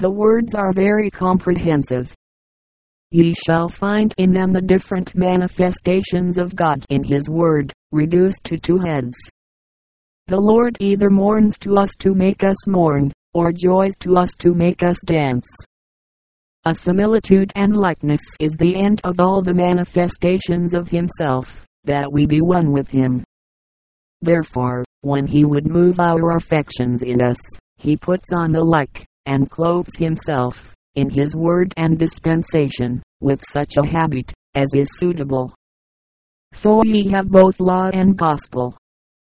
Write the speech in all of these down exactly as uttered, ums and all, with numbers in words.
The words are very comprehensive. Ye shall find in them the different manifestations of God in His Word, reduced to two heads. The Lord either mourns to us to make us mourn, or joys to us to make us dance. A similitude and likeness is the end of all the manifestations of Himself, that we be one with Him. Therefore, when He would move our affections in us, He puts on the like, and clothes Himself, in His word and dispensation, with such a habit, as is suitable. So ye have both law and gospel.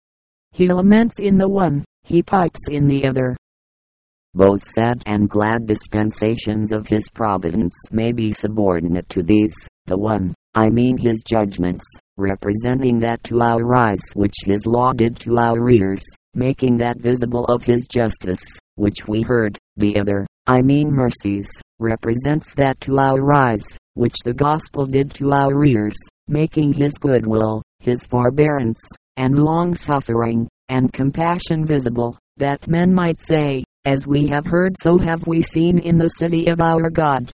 He laments in the one, He pipes in the other. Both sad and glad dispensations of His providence may be subordinate to these, the one, I mean His judgments, representing that to our eyes which His law did to our ears, making that visible of His justice, which we heard; the other, I mean mercies, represents that to our eyes, which the gospel did to our ears, making His goodwill, His forbearance, and long-suffering, and compassion visible, that men might say, as we have heard so have we seen in the city of our God.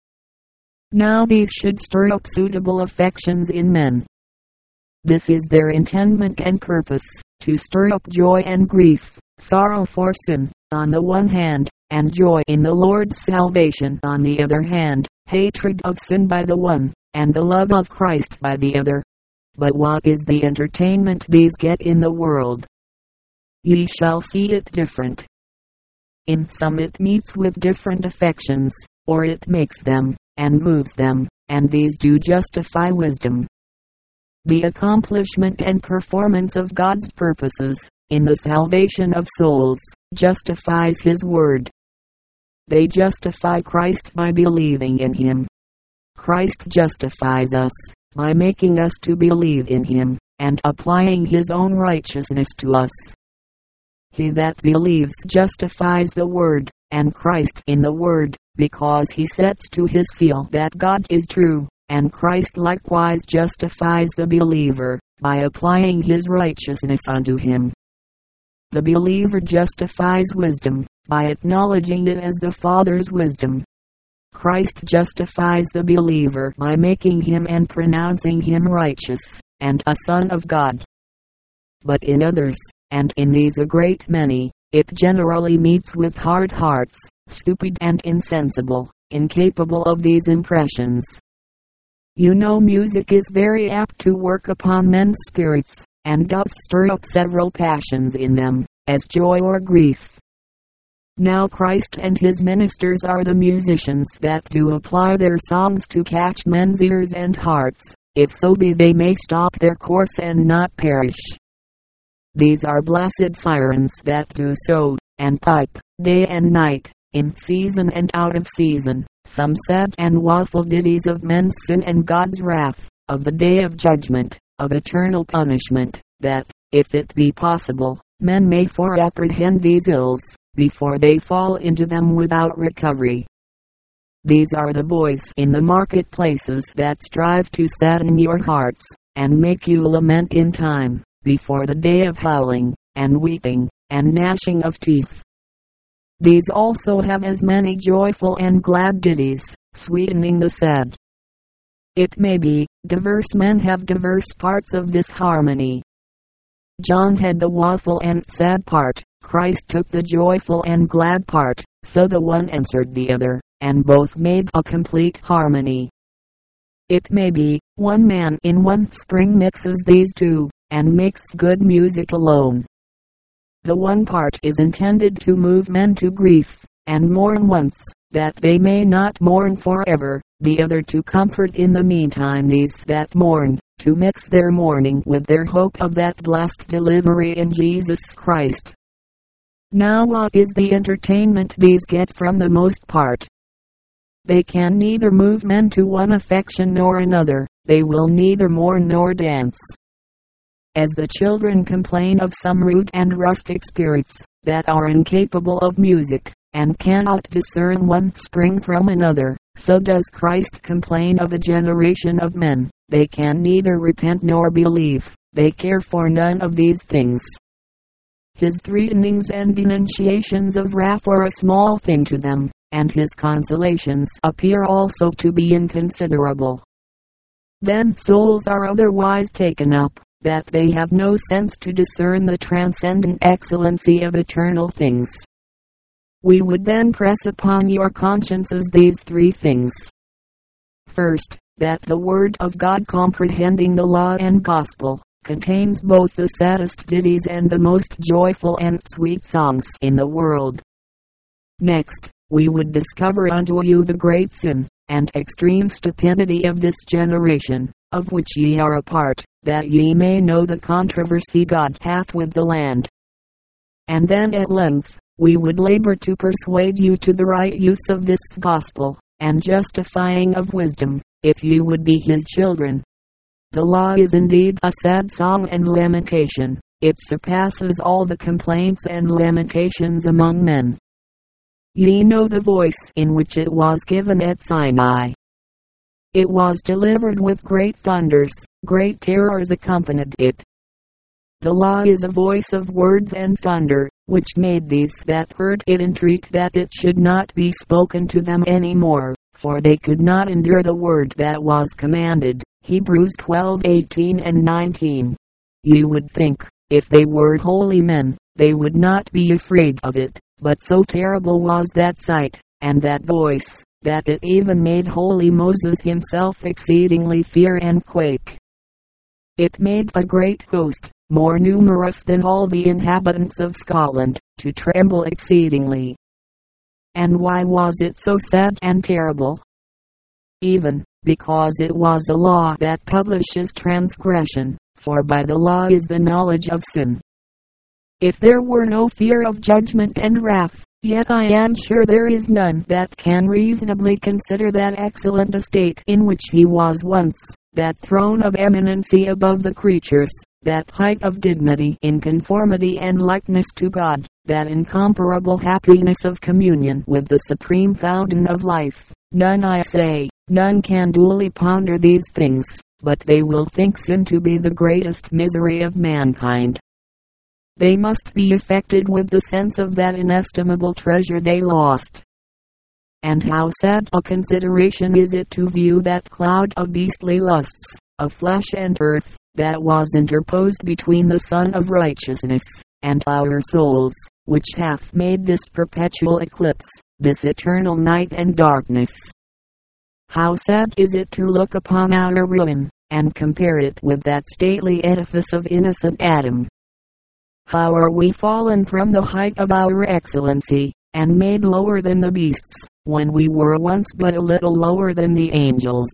Now these should stir up suitable affections in men. This is their intendment and purpose, to stir up joy and grief, sorrow for sin, on the one hand, and joy in the Lord's salvation on the other hand, hatred of sin by the one, and the love of Christ by the other. But what is the entertainment these get in the world? Ye shall see it different. In some it meets with different affections, or it makes them, and moves them, and these do justify wisdom. The accomplishment and performance of God's purposes, in the salvation of souls, justifies His word. They justify Christ by believing in Him. Christ justifies us, by making us to believe in Him, and applying His own righteousness to us. He that believes justifies the Word, and Christ in the Word, because he sets to his seal that God is true, and Christ likewise justifies the believer, by applying His righteousness unto him. The believer justifies wisdom, by acknowledging it as the Father's wisdom. Christ justifies the believer by making him and pronouncing him righteous, and a son of God. But in others, and in these a great many, it generally meets with hard hearts, stupid and insensible, incapable of these impressions. You know music is very apt to work upon men's spirits, and doth stir up several passions in them, as joy or grief. Now Christ and His ministers are the musicians that do apply their songs to catch men's ears and hearts, if so be they may stop their course and not perish. These are blessed sirens that do so, and pipe, day and night, in season and out of season, some sad and woeful ditties of men's sin and God's wrath, of the day of judgment, of eternal punishment, that, if it be possible, men may foreapprehend these ills, before they fall into them without recovery. These are the boys in the marketplaces that strive to sadden your hearts, and make you lament in time, before the day of howling, and weeping, and gnashing of teeth. These also have as many joyful and glad ditties, sweetening the sad. It may be, diverse men have diverse parts of this harmony. John had the woeful and sad part, Christ took the joyful and glad part, so the one answered the other, and both made a complete harmony. It may be, one man in one string mixes these two, and makes good music alone. The one part is intended to move men to grief, and mourn once, that they may not mourn forever, the other to comfort in the meantime these that mourn, to mix their mourning with their hope of that blessed delivery in Jesus Christ. Now what is the entertainment these get from the most part? They can neither move men to one affection nor another, they will neither mourn nor dance. As the children complain of some rude and rustic spirits, that are incapable of music, and cannot discern one spring from another, so does Christ complain of a generation of men, they can neither repent nor believe, they care for none of these things. His threatenings and denunciations of wrath are a small thing to them, and his consolations appear also to be inconsiderable. Then souls are otherwise taken up, that they have no sense to discern the transcendent excellency of eternal things. We would then press upon your consciences these three things. First, that the Word of God, comprehending the law and gospel, contains both the saddest ditties and the most joyful and sweet songs in the world. Next, we would discover unto you the great sin and extreme stupidity of this generation, of which ye are a part, that ye may know the controversy God hath with the land. And then at length, we would labor to persuade you to the right use of this gospel, and justifying of wisdom, if you would be his children. The law is indeed a sad song and lamentation. It surpasses all the complaints and lamentations among men. Ye know the voice in which it was given at Sinai. It was delivered with great thunders, great terrors accompanied it. The law is a voice of words and thunder, which made these that heard it entreat that it should not be spoken to them any more, for they could not endure the word that was commanded. Hebrews twelve eighteen and nineteen. You would think, if they were holy men, they would not be afraid of it, but so terrible was that sight, and that voice, that it even made holy Moses himself exceedingly fear and quake. It made a great host, more numerous than all the inhabitants of Scotland, to tremble exceedingly. And why was it so sad and terrible? Even because it was a law that publishes transgression, for by the law is the knowledge of sin. If there were no fear of judgment and wrath, yet I am sure there is none that can reasonably consider that excellent estate in which he was once, that throne of eminency above the creatures, that height of dignity in conformity and likeness to God, that incomparable happiness of communion with the supreme fountain of life. None, I say, none can duly ponder these things, but they will think sin to be the greatest misery of mankind. They must be affected with the sense of that inestimable treasure they lost. And how sad a consideration is it to view that cloud of beastly lusts, of flesh and earth, that was interposed between the Sun of Righteousness and our souls, which hath made this perpetual eclipse, this eternal night and darkness. How sad is it to look upon our ruin, and compare it with that stately edifice of innocent Adam. How are we fallen from the height of our excellency, and made lower than the beasts, when we were once but a little lower than the angels.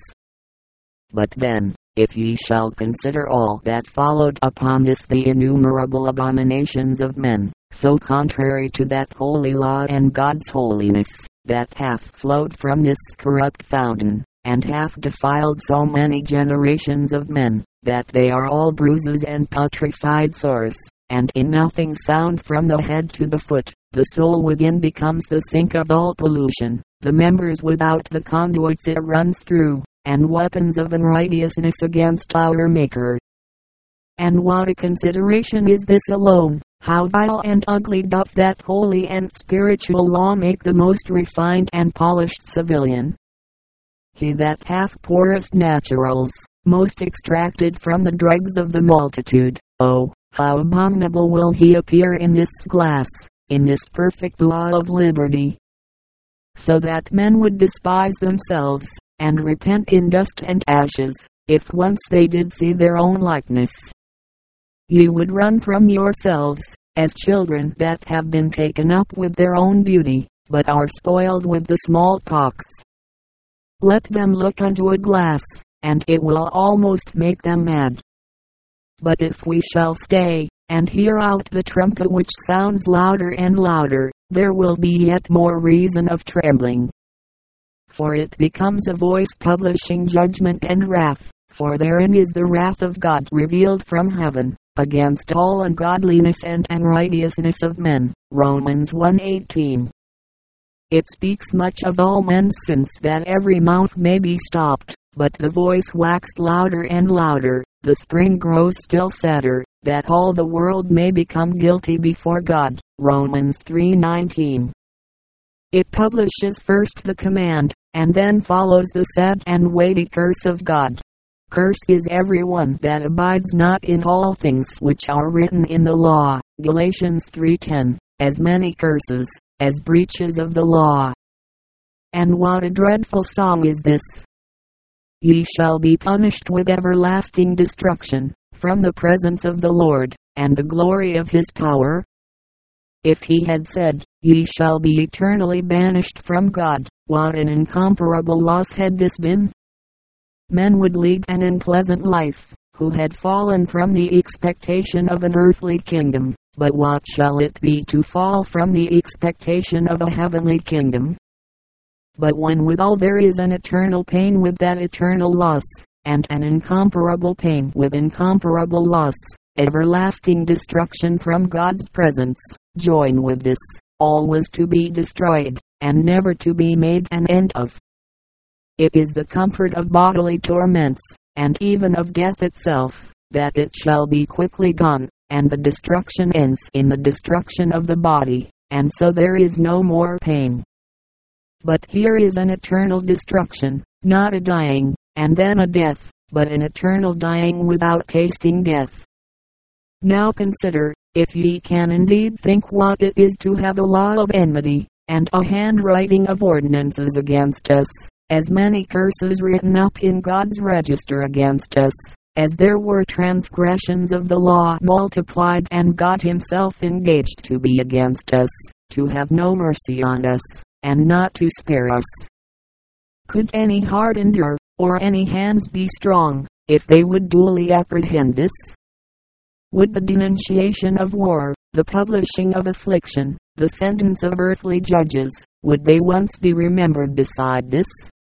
But then, if ye shall consider all that followed upon this, the innumerable abominations of men, so contrary to that holy law and God's holiness, that hath flowed from this corrupt fountain, and hath defiled so many generations of men, that they are all bruises and putrefied sores, and in nothing sound from the head to the foot. The soul within becomes the sink of all pollution, the members without the conduits it runs through, and weapons of unrighteousness against our Maker. And what a consideration is this alone! How vile and ugly doth that holy and spiritual law make the most refined and polished civilian. He that hath poorest naturals, most extracted from the dregs of the multitude, oh, how abominable will he appear in this glass, in this perfect law of liberty. So that men would despise themselves, and repent in dust and ashes, if once they did see their own likeness. You would run from yourselves, as children that have been taken up with their own beauty, but are spoiled with the smallpox. Let them look unto a glass, and it will almost make them mad. But if we shall stay, and hear out the trumpet which sounds louder and louder, there will be yet more reason of trembling. For it becomes a voice publishing judgment and wrath, for therein is the wrath of God revealed from heaven, against all ungodliness and unrighteousness of men. Romans one eighteen. It speaks much of all men's sins, that every mouth may be stopped, but the voice waxed louder and louder, the spring grows still sadder, that all the world may become guilty before God. Romans three nineteen. It publishes first the command, and then follows the sad and weighty curse of God. Cursed is every one that abides not in all things which are written in the law. Galatians three ten. As many curses, as breaches of the law. And what a dreadful song is this! Ye shall be punished with everlasting destruction, from the presence of the Lord, and the glory of his power. If he had said, Ye shall be eternally banished from God, what an incomparable loss had this been! Men would lead an unpleasant life, who had fallen from the expectation of an earthly kingdom, but what shall it be to fall from the expectation of a heavenly kingdom? But when withal there is an eternal pain with that eternal loss, and an incomparable pain with incomparable loss, everlasting destruction from God's presence, join with this, all was to be destroyed, and never to be made an end of. It is the comfort of bodily torments, and even of death itself, that it shall be quickly gone, and the destruction ends in the destruction of the body, and so there is no more pain. But here is an eternal destruction, not a dying, and then a death, but an eternal dying without tasting death. Now consider, if ye can indeed think what it is to have a law of enmity, and a handwriting of ordinances against us, as many curses written up in God's register against us, as there were transgressions of the law multiplied, and God himself engaged to be against us, to have no mercy on us, and not to spare us. Could any heart endure, or any hands be strong, if they would duly apprehend this? Would the denunciation of war, the publishing of affliction, the sentence of earthly judges, would they once be remembered beside this?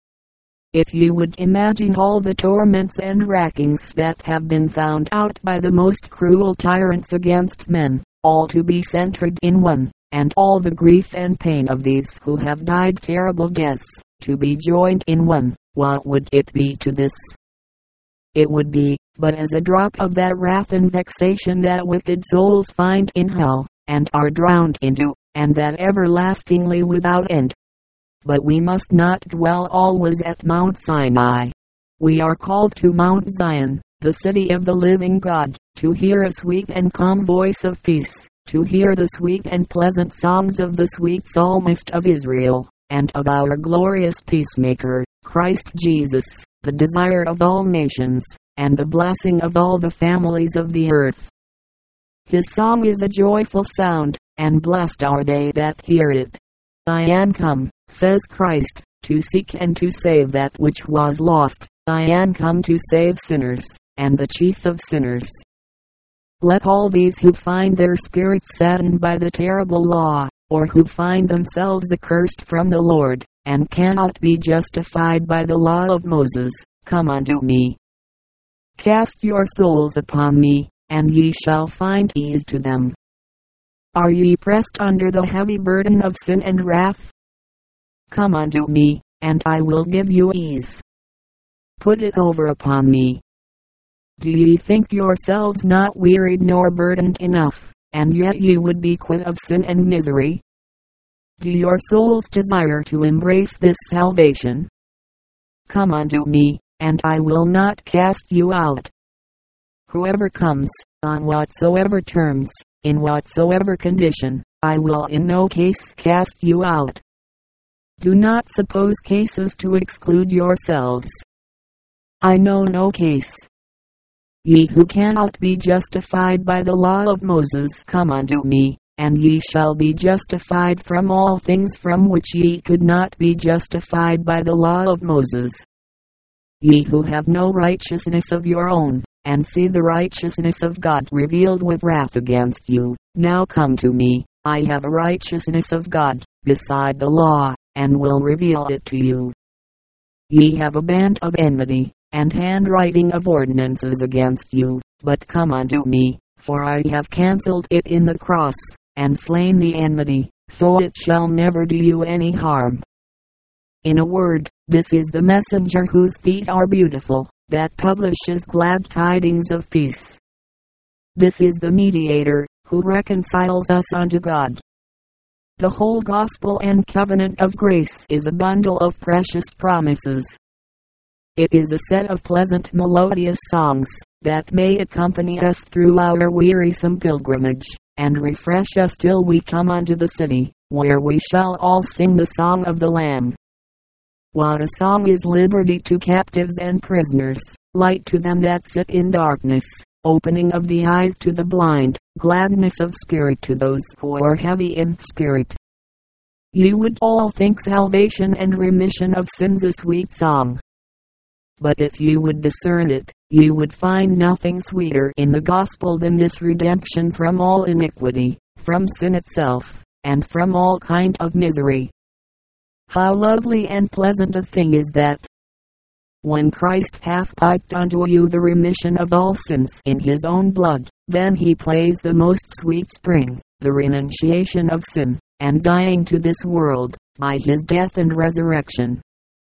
If you would imagine all the torments and rackings that have been found out by the most cruel tyrants against men, all to be centered in one, and all the grief and pain of these who have died terrible deaths, to be joined in one, what would it be to this? It would be but as a drop of that wrath and vexation that wicked souls find in hell, and are drowned into, and that everlastingly without end. But we must not dwell always at Mount Sinai. We are called to Mount Zion, the city of the living God, to hear a sweet and calm voice of peace, to hear the sweet and pleasant songs of the sweet psalmist of Israel, and of our glorious peacemaker, Christ Jesus, the desire of all nations, and the blessing of all the families of the earth. His song is a joyful sound, and blessed are they that hear it. I am come, says Christ, to seek and to save that which was lost. I am come to save sinners, and the chief of sinners. Let all these who find their spirits saddened by the terrible law, or who find themselves accursed from the Lord, and cannot be justified by the law of Moses, come unto me. Cast your souls upon me, and ye shall find ease to them. Are ye pressed under the heavy burden of sin and wrath? Come unto me, and I will give you ease. Put it over upon me. Do ye think yourselves not wearied nor burdened enough, and yet ye would be quit of sin and misery? Do your souls desire to embrace this salvation? Come unto me, and I will not cast you out. Whoever comes, on whatsoever terms, in whatsoever condition, I will in no case cast you out. Do not suppose cases to exclude yourselves. I know no case. Ye who cannot be justified by the law of Moses, come unto me, and ye shall be justified from all things from which ye could not be justified by the law of Moses. Ye who have no righteousness of your own, and see the righteousness of God revealed with wrath against you, now come to me. I have a righteousness of God, beside the law, and will reveal it to you. Ye have a band of enmity, and handwriting of ordinances against you, but come unto me, for I have cancelled it in the cross, and slain the enmity, so it shall never do you any harm. In a word, this is the messenger whose feet are beautiful, that publishes glad tidings of peace. This is the mediator, who reconciles us unto God. The whole gospel and covenant of grace is a bundle of precious promises. It is a set of pleasant melodious songs, that may accompany us through our wearisome pilgrimage, and refresh us till we come unto the city, where we shall all sing the song of the Lamb. What a song is liberty to captives and prisoners, light to them that sit in darkness, opening of the eyes to the blind, gladness of spirit to those who are heavy in spirit. You would all think salvation and remission of sins a sweet song. But if you would discern it, you would find nothing sweeter in the gospel than this redemption from all iniquity, from sin itself, and from all kind of misery. How lovely and pleasant a thing is that, when Christ hath piped unto you the remission of all sins in his own blood, then he plays the most sweet spring, the renunciation of sin, and dying to this world, by his death and resurrection.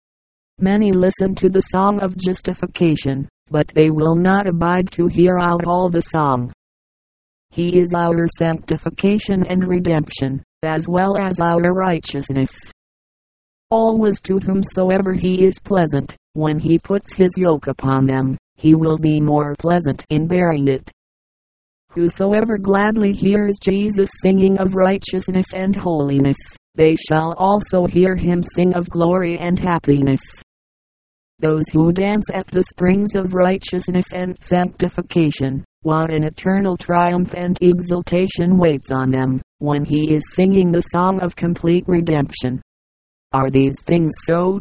Many listen to the song of justification, but they will not abide to hear out all the song. He is our sanctification and redemption, as well as our righteousness. Always to whomsoever he is pleasant, when he puts his yoke upon them, he will be more pleasant in bearing it. Whosoever gladly hears Jesus singing of righteousness and holiness, they shall also hear him sing of glory and happiness. Those who dance at the springs of righteousness and sanctification, what an eternal triumph and exultation waits on them, when he is singing the song of complete redemption. Are these things so?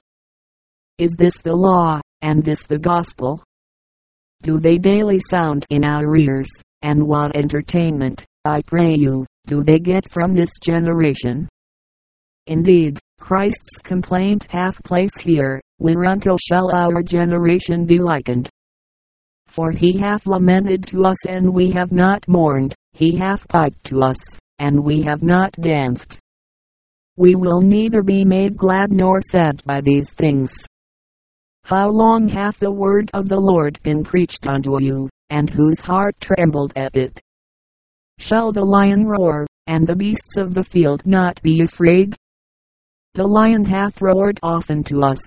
Is this the law, and this the gospel? Do they daily sound in our ears, and what entertainment, I pray you, do they get from this generation? Indeed, Christ's complaint hath place here, whereunto shall our generation be likened? For he hath lamented to us and we have not mourned, he hath piped to us, and we have not danced. We will neither be made glad nor sad by these things. How long hath the word of the Lord been preached unto you, and whose heart trembled at it? Shall the lion roar, and the beasts of the field not be afraid? The lion hath roared often to us.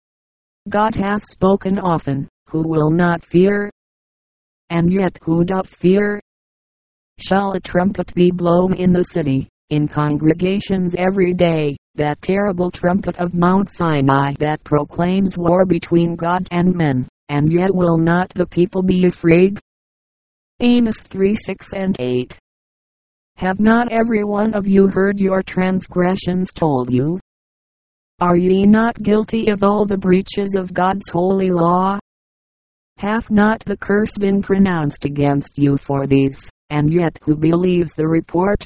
God hath spoken often, who will not fear? And yet who doth fear? Shall a trumpet be blown in the city, in congregations every day, that terrible trumpet of Mount Sinai that proclaims war between God and men, and yet will not the people be afraid? Amos three six and eight. Have not every one of you heard your transgressions told you? Are ye not guilty of all the breaches of God's holy law? Hath not the curse been pronounced against you for these, and yet who believes the report?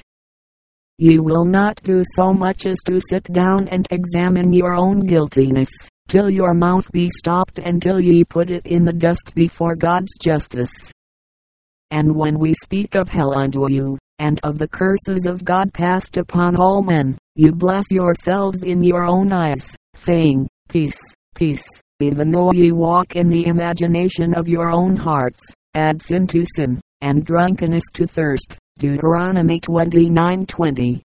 Ye will not do so much as to sit down and examine your own guiltiness, till your mouth be stopped and till ye put it in the dust before God's justice. And when we speak of hell unto you, and of the curses of God passed upon all men, you bless yourselves in your own eyes, saying, Peace, peace, even though ye walk in the imagination of your own hearts, add sin to sin, and drunkenness to thirst. Deuteronomy twenty-nine twenty.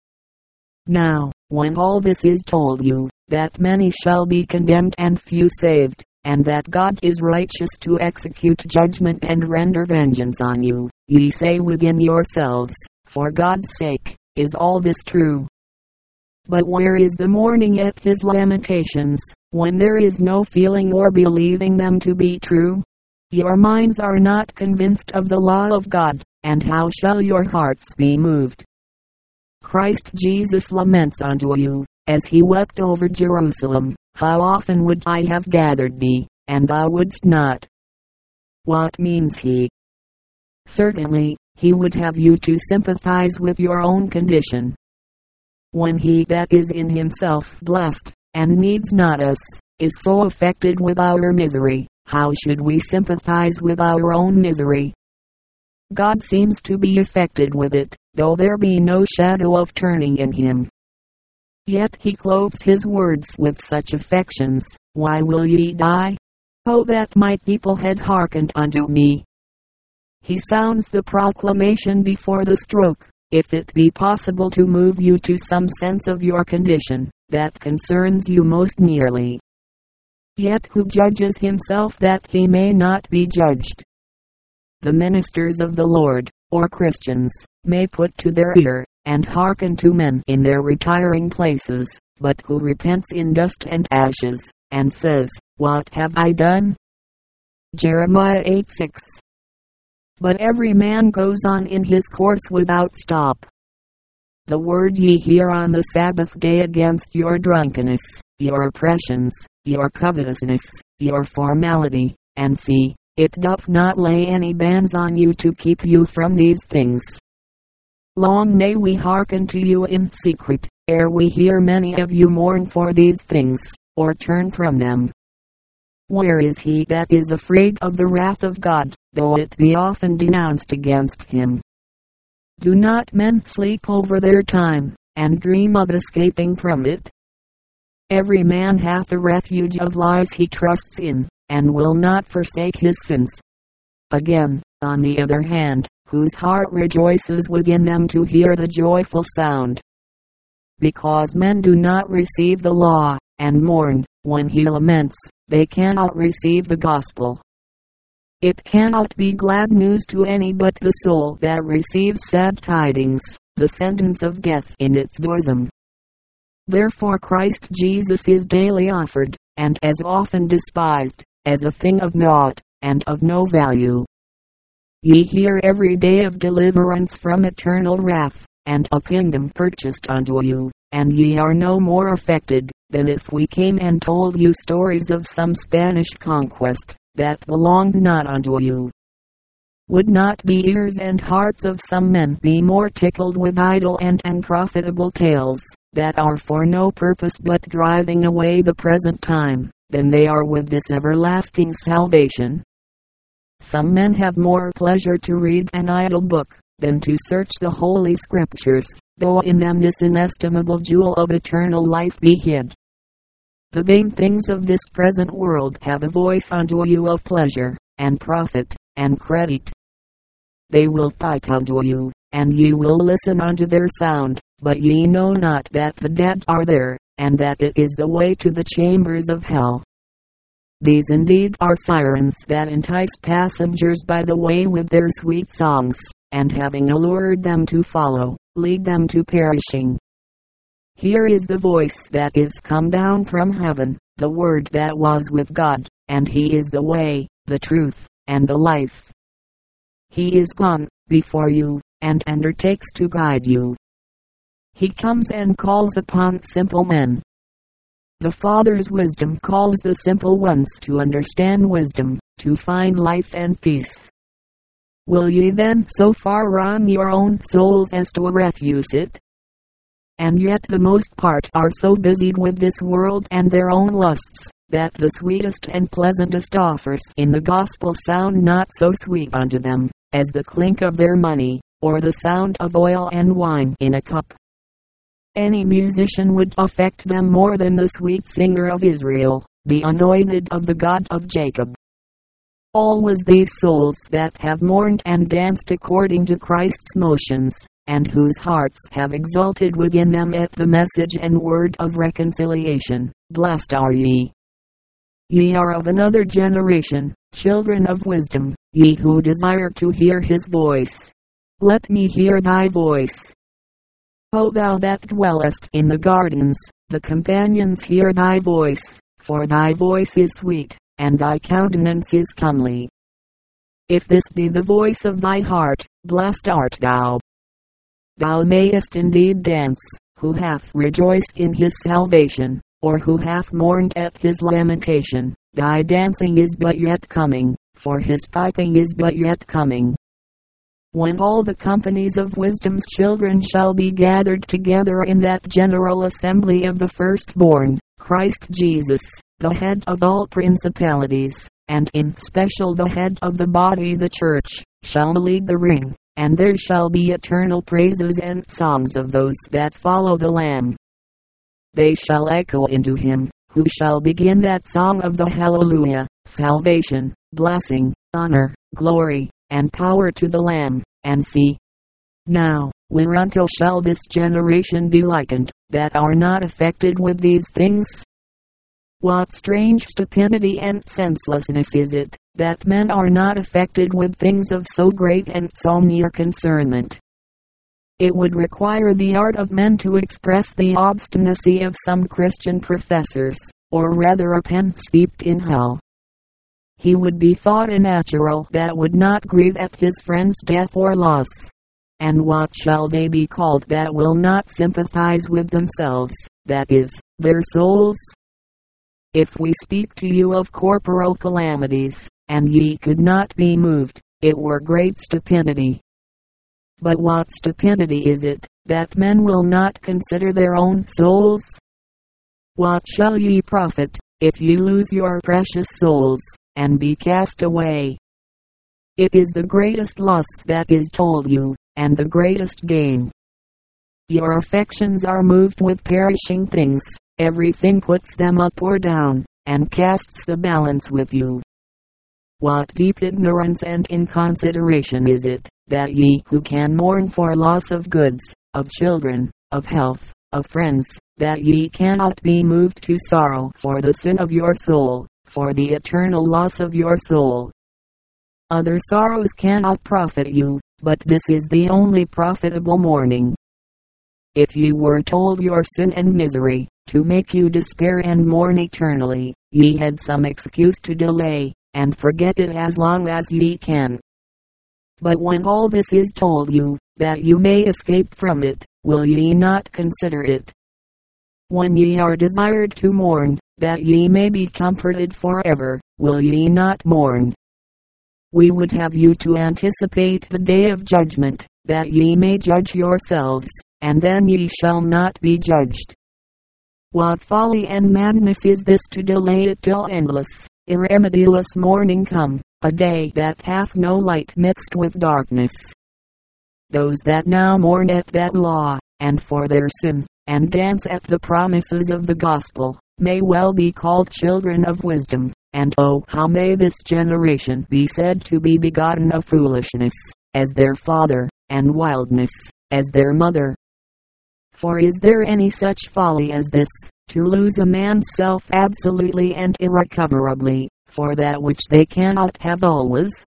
Now, when all this is told you, that many shall be condemned and few saved, and that God is righteous to execute judgment and render vengeance on you, ye say within yourselves, for God's sake, is all this true? But where is the mourning at his lamentations, when there is no feeling or believing them to be true? Your minds are not convinced of the law of God, and how shall your hearts be moved? Christ Jesus laments unto you, as he wept over Jerusalem, How often would I have gathered thee, and thou wouldst not? What means he? Certainly, he would have you to sympathize with your own condition. When he that is in himself blessed, and needs not us, is so affected with our misery, how should we sympathize with our own misery? God seems to be affected with it, though there be no shadow of turning in him. Yet he clothes his words with such affections. Why will ye die? Oh, that my people had hearkened unto me. He sounds the proclamation before the stroke, if it be possible to move you to some sense of your condition, that concerns you most nearly. Yet who judges himself that he may not be judged? The ministers of the Lord, or Christians, may put to their ear, and hearken to men in their retiring places, but who repents in dust and ashes, and says, What have I done? Jeremiah eight six. But every man goes on in his course without stop. The word ye hear on the Sabbath day against your drunkenness, your oppressions, your covetousness, your formality, and see, it doth not lay any bands on you to keep you from these things. Long may we hearken to you in secret, ere we hear many of you mourn for these things, or turn from them. Where is he that is afraid of the wrath of God, though it be often denounced against him? Do not men sleep over their time, and dream of escaping from it? Every man hath a refuge of lies he trusts in, and will not forsake his sins. Again, on the other hand, whose heart rejoices within them to hear the joyful sound. Because men do not receive the law, and mourn, when he laments, they cannot receive the gospel. It cannot be glad news to any but the soul that receives sad tidings, the sentence of death in its bosom. Therefore Christ Jesus is daily offered, and as often despised, as a thing of naught, and of no value. Ye hear every day of deliverance from eternal wrath, and a kingdom purchased unto you, and ye are no more affected, than if we came and told you stories of some Spanish conquest, that belonged not unto you. Would not the ears and hearts of some men be more tickled with idle and unprofitable tales, that are for no purpose but driving away the present time, than they are with this everlasting salvation? Some men have more pleasure to read an idle book, than to search the holy scriptures, though in them this inestimable jewel of eternal life be hid. The vain things of this present world have a voice unto you of pleasure, and profit, and credit. They will fight unto you, and ye will listen unto their sound, but ye know not that the dead are there, and that it is the way to the chambers of hell. These indeed are sirens that entice passengers by the way with their sweet songs, and having allured them to follow, lead them to perishing. Here is the voice that is come down from heaven, the Word that was with God, and He is the way, the truth, and the life. He is gone before you, and undertakes to guide you. He comes and calls upon simple men. The Father's wisdom calls the simple ones to understand wisdom, to find life and peace. Will ye then so far run your own souls as to refuse it? And yet the most part are so busied with this world and their own lusts, that the sweetest and pleasantest offers in the gospel sound not so sweet unto them, as the clink of their money, or the sound of oil and wine in a cup. Any musician would affect them more than the sweet singer of Israel, the anointed of the God of Jacob. Always these souls that have mourned and danced according to Christ's motions, and whose hearts have exulted within them at the message and word of reconciliation, blessed are ye. Ye are of another generation, children of wisdom, ye who desire to hear his voice. Let me hear thy voice. O thou that dwellest in the gardens, the companions hear thy voice, for thy voice is sweet, and thy countenance is comely. If this be the voice of thy heart, blessed art thou. Thou mayest indeed dance, who hath rejoiced in his salvation, or who hath mourned at his lamentation. Thy dancing is but yet coming, for his piping is but yet coming. When all the companies of wisdom's children shall be gathered together in that general assembly of the firstborn, Christ Jesus, the head of all principalities, and in special the head of the body the church, shall lead the ring, and there shall be eternal praises and songs of those that follow the Lamb. They shall echo into him, who shall begin that song of the Hallelujah, salvation, blessing, honor, glory, and power to the Lamb, and see. Now, whereunto shall this generation be likened, that are not affected with these things? What strange stupidity and senselessness is it, that men are not affected with things of so great and so near concernment. It would require the art of men to express the obstinacy of some Christian professors, or rather a pen steeped in hell. He would be thought a natural that would not grieve at his friend's death or loss. And what shall they be called that will not sympathize with themselves, that is, their souls? If we speak to you of corporal calamities, and ye could not be moved, it were great stupidity. But what stupidity is it, that men will not consider their own souls? What shall ye profit, if ye lose your precious souls, and be cast away? It is the greatest loss that is told you, and the greatest gain. Your affections are moved with perishing things, everything puts them up or down, and casts the balance with you. What deep ignorance and inconsideration is it, that ye who can mourn for loss of goods, of children, of health, of friends, that ye cannot be moved to sorrow for the sin of your soul, for the eternal loss of your soul. Other sorrows cannot profit you, but this is the only profitable mourning. If ye were told your sin and misery, to make you despair and mourn eternally, ye had some excuse to delay, and forget it as long as ye can. But when all this is told you, that you may escape from it, will ye not consider it? When ye are desired to mourn, that ye may be comforted forever, will ye not mourn? We would have you to anticipate the day of judgment, that ye may judge yourselves, and then ye shall not be judged. What folly and madness is this to delay it till endless, irremedieless morning come, a day that hath no light mixed with darkness. Those that now mourn at that law, and for their sin, and dance at the promises of the gospel, may well be called children of wisdom, and oh how may this generation be said to be begotten of foolishness, as their father, and wildness, as their mother. For is there any such folly as this, to lose a man's self absolutely and irrecoverably, for that which they cannot have always?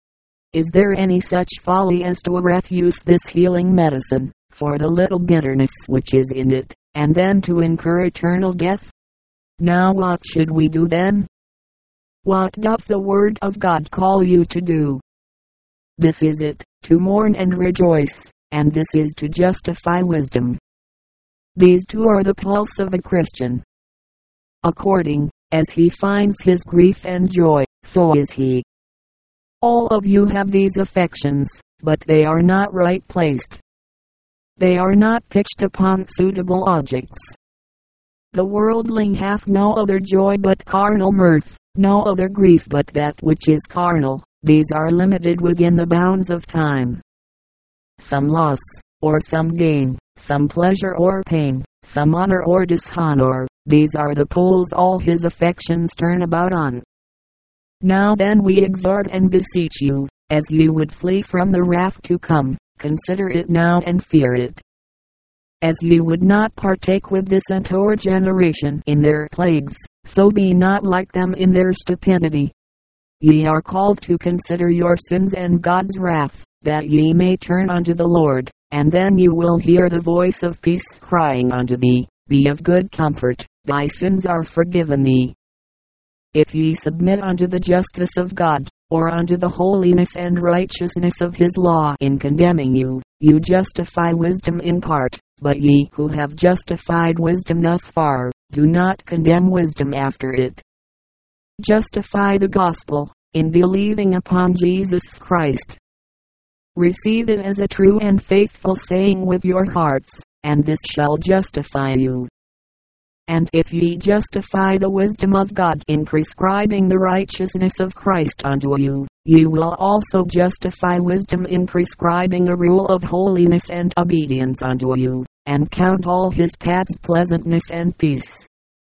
Is there any such folly as to refuse this healing medicine, for the little bitterness which is in it, and then to incur eternal death? Now what should we do then? What doth the word of God call you to do? This is it, to mourn and rejoice, and this is to justify wisdom. These two are the pulse of a Christian. According as he finds his grief and joy, so is he. All of you have these affections, but they are not right placed. They are not pitched upon suitable objects. The worldling hath no other joy but carnal mirth, no other grief but that which is carnal. These are limited within the bounds of time. Some loss, or some gain, some pleasure or pain, some honor or dishonor, these are the poles all his affections turn about on. Now then we exhort and beseech you, as you would flee from the wrath to come, consider it now and fear it. As you would not partake with this untoward generation in their plagues, so be not like them in their stupidity. Ye are called to consider your sins and God's wrath, that ye may turn unto the Lord, and then you will hear the voice of peace crying unto thee, Be of good comfort, thy sins are forgiven thee. If ye submit unto the justice of God, or unto the holiness and righteousness of his law in condemning you, you justify wisdom in part, but ye who have justified wisdom thus far, do not condemn wisdom after it. Justify the gospel, in believing upon Jesus Christ. Receive it as a true and faithful saying with your hearts, and this shall justify you. And if ye justify the wisdom of God in prescribing the righteousness of Christ unto you, ye will also justify wisdom in prescribing a rule of holiness and obedience unto you, and count all his paths pleasantness and peace.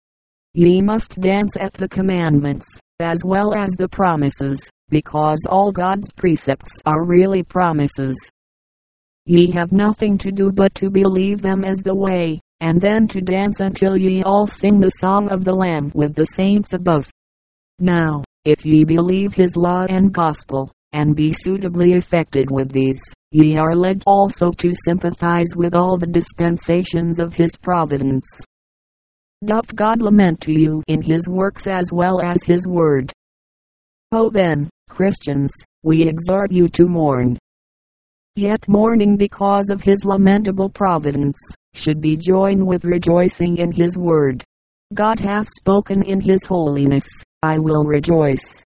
Ye must dance at the commandments, as well as the promises, because all God's precepts are really promises. ye have nothing to do but to believe them as the way, and then to dance until ye all sing the song of the Lamb with the saints above. Now, if ye believe his law and gospel, and be suitably affected with these, ye are led also to sympathize with all the dispensations of his providence. Doth God lament to you in his works as well as his word? O then, Christians, we exhort you to mourn. Yet mourning because of his lamentable providence, should be joined with rejoicing in his word. God hath spoken in his holiness, I will rejoice.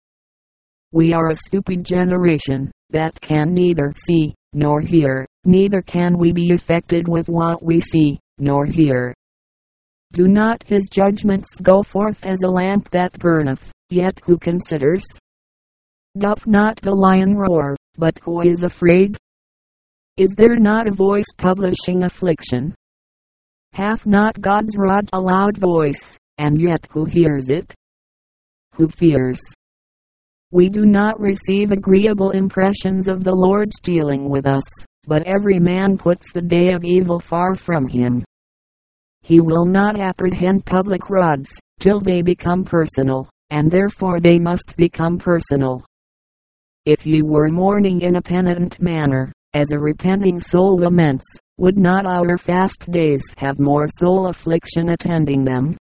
We are a stupid generation, that can neither see, nor hear, neither can we be affected with what we see, nor hear. Do not his judgments go forth as a lamp that burneth, yet who considers? Doth not the lion roar, but who is afraid? Is there not a voice publishing affliction? Hath not God's rod a loud voice, and yet who hears it? Who fears? We do not receive agreeable impressions of the Lord's dealing with us, but every man puts the day of evil far from him. He will not apprehend public rods, till they become personal, and therefore they must become personal. If ye were mourning in a penitent manner, as a repenting soul laments, would not our fast days have more soul affliction attending them?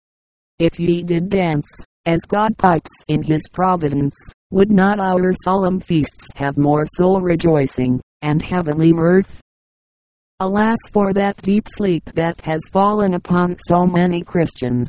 If ye did dance, as God pipes in his providence, would not our solemn feasts have more soul rejoicing, and heavenly mirth? Alas for that deep sleep that has fallen upon so many Christians!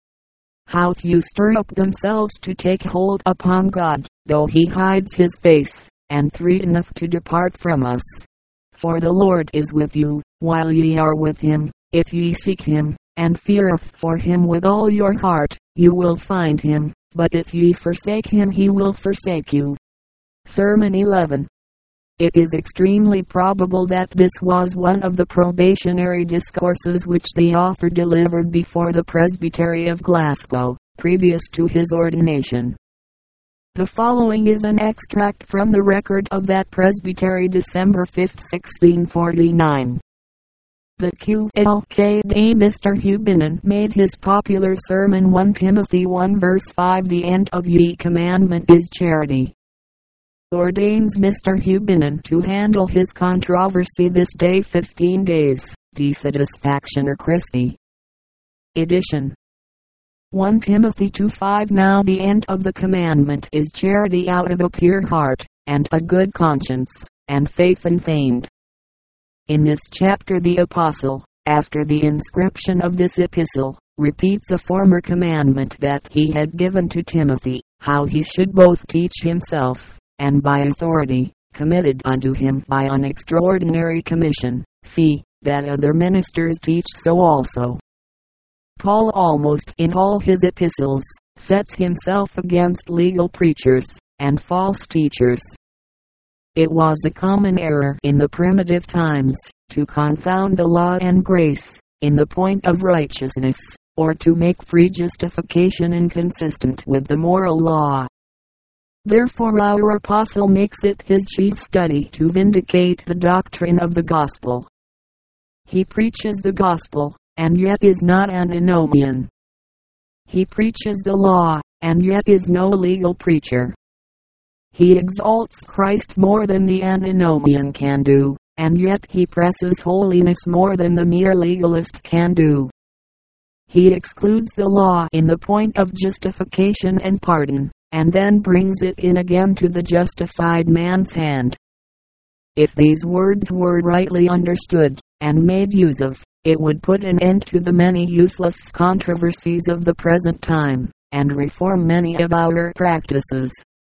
How few stir up themselves to take hold upon God, though he hides his face, and threateneth to depart from us. For the Lord is with you, while ye are with him, if ye seek him, and feareth for him with all your heart, you will find him, but if ye forsake him he will forsake you. Sermon eleven. It is extremely probable that this was one of the probationary discourses which the author delivered before the Presbytery of Glasgow, previous to his ordination. The following is an extract from the record of that Presbytery December fifth sixteen forty-nine. The Q L K day Mister Hubenon made his popular sermon First Timothy one verse five. The end of ye commandment is charity. Ordains Mister Hubenon to handle his controversy this day fifteen days, de Satisfactione Christi. Edition. First Timothy two five. Now the end of the commandment is charity out of a pure heart, and a good conscience, and faith unfeigned. In this chapter the apostle, after the inscription of this epistle, repeats a former commandment that he had given to Timothy, how he should both teach himself, and by authority, committed unto him by an extraordinary commission, see, that other ministers teach so also. Paul almost in all his epistles, sets himself against legal preachers, and false teachers. It was a common error in the primitive times, to confound the law and grace, in the point of righteousness, or to make free justification inconsistent with the moral law. Therefore our apostle makes it his chief study to vindicate the doctrine of the gospel. He preaches the gospel, and yet is not antinomian. He preaches the law, and yet is no legal preacher. He exalts Christ more than the antinomian can do, and yet he presses holiness more than the mere legalist can do. He excludes the law in the point of justification and pardon, and then brings it in again to the justified man's hand. If these words were rightly understood, and made use of, it would put an end to the many useless controversies of the present time, and reform many of our practices,